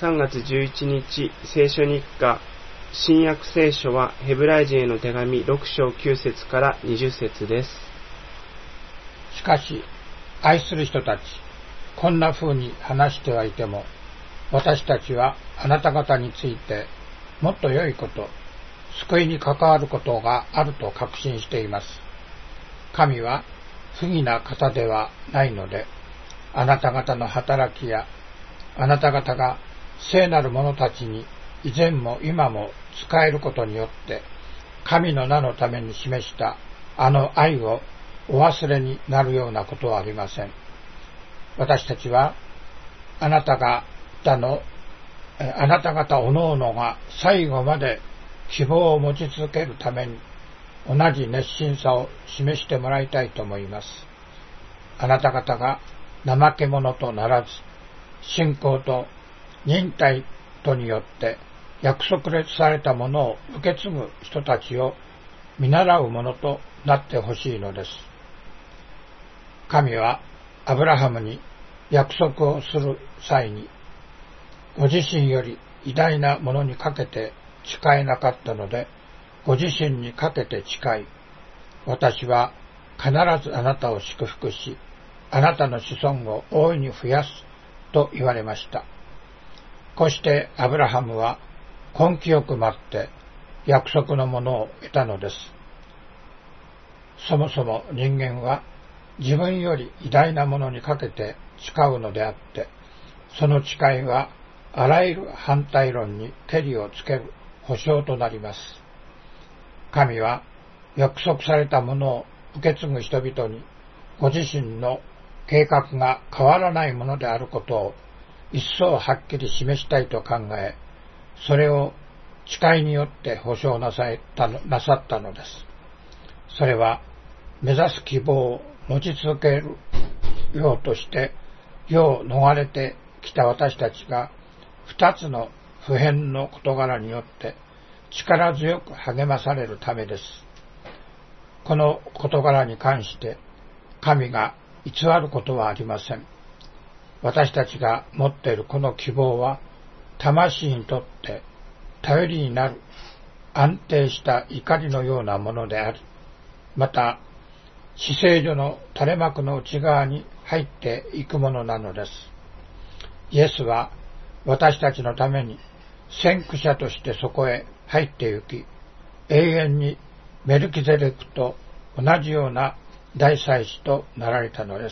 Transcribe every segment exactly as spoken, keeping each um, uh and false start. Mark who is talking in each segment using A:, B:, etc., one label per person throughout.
A: さんがつじゅういちにち聖書日課。新約聖書はヘブライ人への手紙ろくしょうきゅうせつからにじゅっせつです。
B: しかし、愛する人たち、こんな風に話してはいても、私たちはあなた方についてもっと良いこと、救いに関わることがあると確信しています。神は不義な方ではないので、あなた方の働きや、あなた方が聖なる者たちに以前も今も仕えることによって、神の名のために示したあの愛をお忘れになるようなことはありません。私たちは、あなた方の、あなた方おのおのが最後まで希望を持ち続けるために、同じ熱心さを示してもらいたいと思います。あなた方が怠け者とならず、信仰と忍耐とによって約束されたものを受け継ぐ人たちを見習うものとなってほしいのです。神はアブラハムに約束をする際に、ご自身より偉大なものにかけて誓えなかったので、ご自身にかけて誓い、私は必ずあなたを祝福し、あなたの子孫を大いに増やすと言われました。こうしてアブラハムは根気よく待って約束のものを得たのです。そもそも人間は自分より偉大なものにかけて誓うのであって、その誓いはあらゆる反対論にけりをつける保証となります。神は約束されたものを受け継ぐ人々にご自身の計画が変わらないものであることを一層はっきり示したいと考え、それを誓いによって保証なさったの、なさったのです。それは目指す希望を持ち続けるようとして世を逃れてきた私たちが二つの普遍の事柄によって力強く励まされるためです。この事柄に関して神が偽ることはありません。私たちが持っているこの希望は魂にとって頼りになる安定した怒りのようなものであり、また至聖所の垂れ幕の内側に入っていくものなのです。イエスは私たちのために先駆者としてそこへ入って行き、永遠にメルキゼデクと同じような大祭司となられたのです。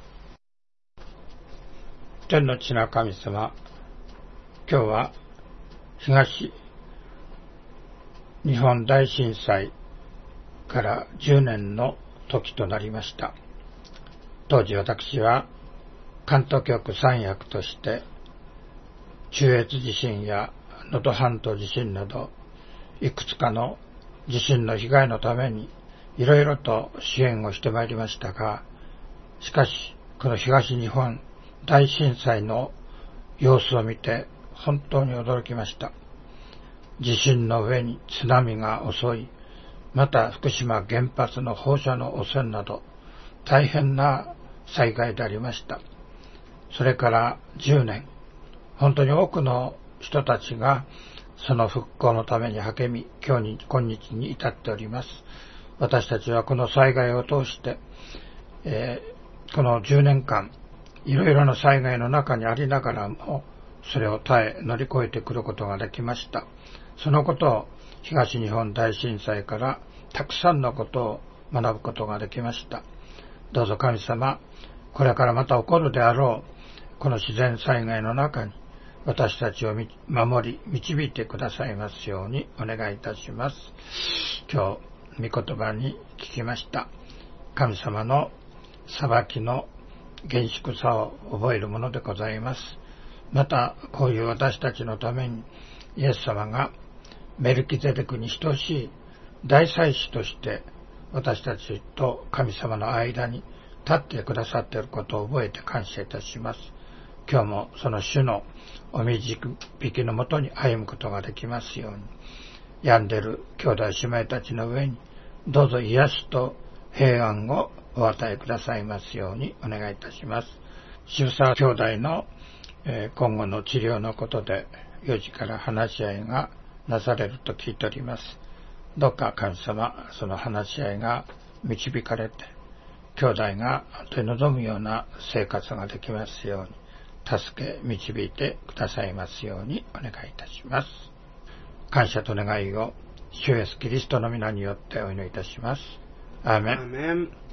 B: 天の父なる神様、今日は東日本大震災からじゅうねんの時となりました。当時私は関東局三役として中越地震や能登半島地震などいくつかの地震の被害のためにいろいろと支援をしてまいりましたが、しかしこの東日本大震災の様子を見て本当に驚きました。地震の上に津波が襲い、また福島原発の放射能汚染など大変な災害でありました。それからじゅうねん、本当に多くの人たちがその復興のために励み、今日に今日に至っております。私たちはこの災害を通して、えー、このじゅうねんかんいろいろな災害の中にありながらもそれを耐え乗り越えてくることができました。そのことを東日本大震災からたくさんのことを学ぶことができました。どうぞ神様、これからまた起こるであろうこの自然災害の中に私たちを守り導いてくださいますようにお願いいたします。今日御言葉に聞きました神様の裁きの厳粛さを覚えるものでございます。またこういう私たちのためにイエス様がメルキゼデクに等しい大祭司として私たちと神様の間に立ってくださっていることを覚えて感謝いたします。今日もその主のお導きのもとに歩むことができますように、病んでいる兄弟姉妹たちの上にどうぞ癒しと平安をお与えくださいますようにお願いいたします。渋沢兄弟のえー、今後の治療のことでよじから話し合いがなされると聞いております。どうか神様、その話し合いが導かれて、兄弟が手望むような生活ができますように、助け導いてくださいますようにお願いいたします。感謝と願いを主イエスキリストの皆によってお祈りいたします。アーメン。
A: アーメン。